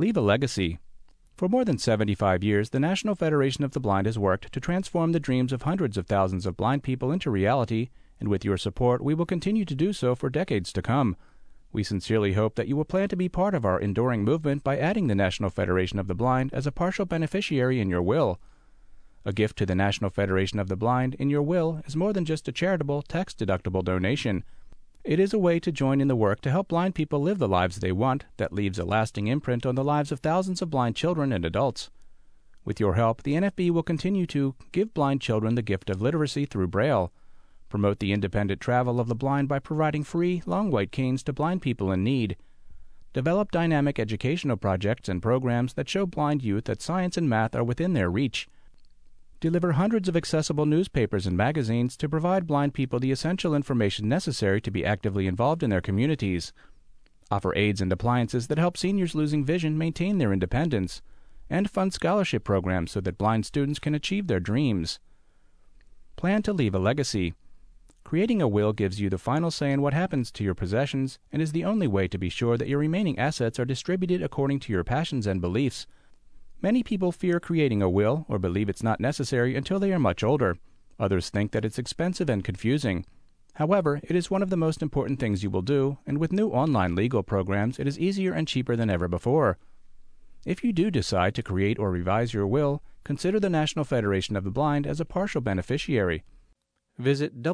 Leave a legacy. For more than 75 years, the National Federation of the Blind has worked to transform the dreams of hundreds of thousands of blind people into reality, and with your support, we will continue to do so for decades to come. We sincerely hope that you will plan to be part of our enduring movement by adding the National Federation of the Blind as a partial beneficiary in your will. A gift to the National Federation of the Blind in your will is more than just a charitable, tax-deductible donation. It is a way to join in the work to help blind people live the lives they want that leaves a lasting imprint on the lives of thousands of blind children and adults. With your help, the NFB will continue to give blind children the gift of literacy through Braille, promote the independent travel of the blind by providing free, long white canes to blind people in need, develop dynamic educational projects and programs that show blind youth that science and math are within their reach, deliver hundreds of accessible newspapers and magazines to provide blind people the essential information necessary to be actively involved in their communities, offer aids and appliances that help seniors losing vision maintain their independence, and fund scholarship programs so that blind students can achieve their dreams. Plan to leave a legacy. Creating a will gives you the final say in what happens to your possessions and is the only way to be sure that your remaining assets are distributed according to your passions and beliefs. Many people fear creating a will or believe it's not necessary until they are much older. Others think that it's expensive and confusing. However, it is one of the most important things you will do, and with new online legal programs, it is easier and cheaper than ever before. If you do decide to create or revise your will, consider the National Federation of the Blind as a partial beneficiary. Visit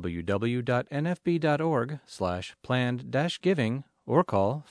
www.nfb.org/planned-giving or call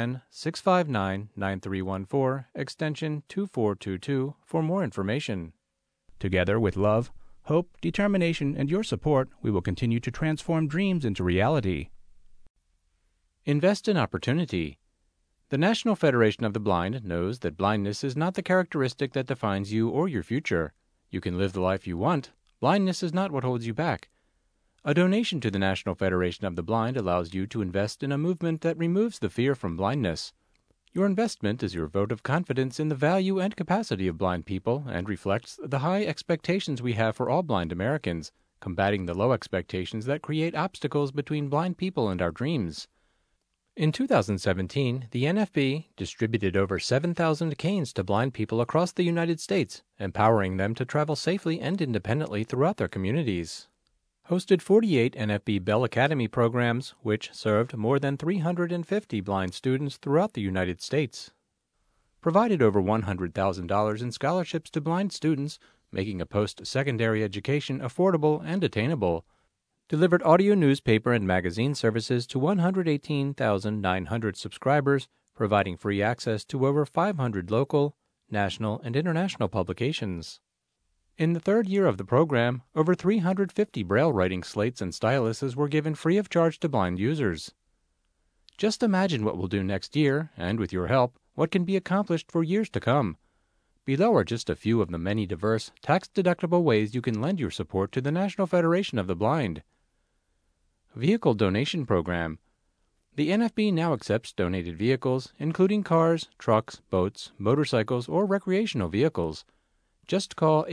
410-659-9314, extension 2422 for more information. Together with love, hope, determination, and your support, we will continue to transform dreams into reality. Invest in opportunity. The National Federation of the Blind knows that blindness is not the characteristic that defines you or your future. You can live the life you want. Blindness is not what holds you back. A donation to the National Federation of the Blind allows you to invest in a movement that removes the fear from blindness. Your investment is your vote of confidence in the value and capacity of blind people and reflects the high expectations we have for all blind Americans, combating the low expectations that create obstacles between blind people and our dreams. In 2017, the NFB distributed over 7,000 canes to blind people across the United States, empowering them to travel safely and independently throughout their communities. Hosted 48 NFB Bell Academy programs, which served more than 350 blind students throughout the United States. Provided over $100,000 in scholarships to blind students, making a post-secondary education affordable and attainable. Delivered audio newspaper and magazine services to 118,900 subscribers, providing free access to over 500 local, national, and international publications. In the third year of the program, over 350 Braille writing slates and styluses were given free of charge to blind users. Just imagine what we'll do next year, and with your help, what can be accomplished for years to come. Below are just a few of the many diverse, tax-deductible ways you can lend your support to the National Federation of the Blind. Vehicle Donation Program. The NFB now accepts donated vehicles, including cars, trucks, boats, motorcycles, or recreational vehicles. Just call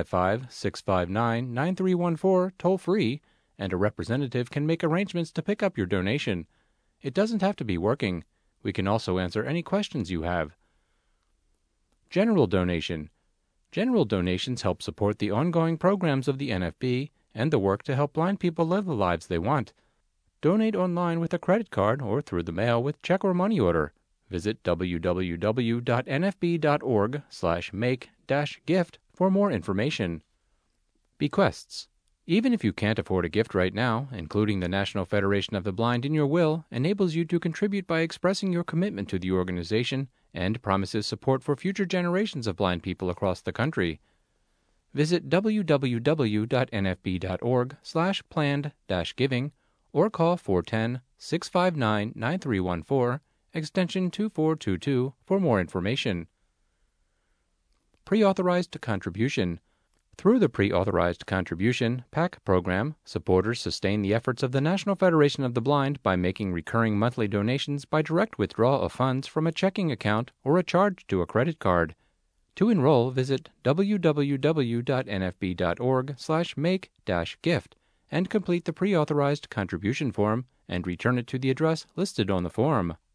855-659-9314 toll-free, and a representative can make arrangements to pick up your donation. It doesn't have to be working. We can also answer any questions you have. General Donation. General donations help support the ongoing programs of the NFB and the work to help blind people live the lives they want. Donate online with a credit card or through the mail with check or money order. Visit www.nfb.org/make-gift for more information. Bequests. Even if you can't afford a gift right now, including the National Federation of the Blind in your will enables you to contribute by expressing your commitment to the organization and promises support for future generations of blind people across the country. Visit www.nfb.org/planned-giving or call 410-659-9314, extension 2422 for more information. Pre-authorized contribution. Through the Pre-Authorized Contribution PAC program, supporters sustain the efforts of the National Federation of the Blind by making recurring monthly donations by direct withdrawal of funds from a checking account or a charge to a credit card. To enroll, visit www.nfb.org/make-gift and complete the Pre-Authorized Contribution form and return it to the address listed on the form.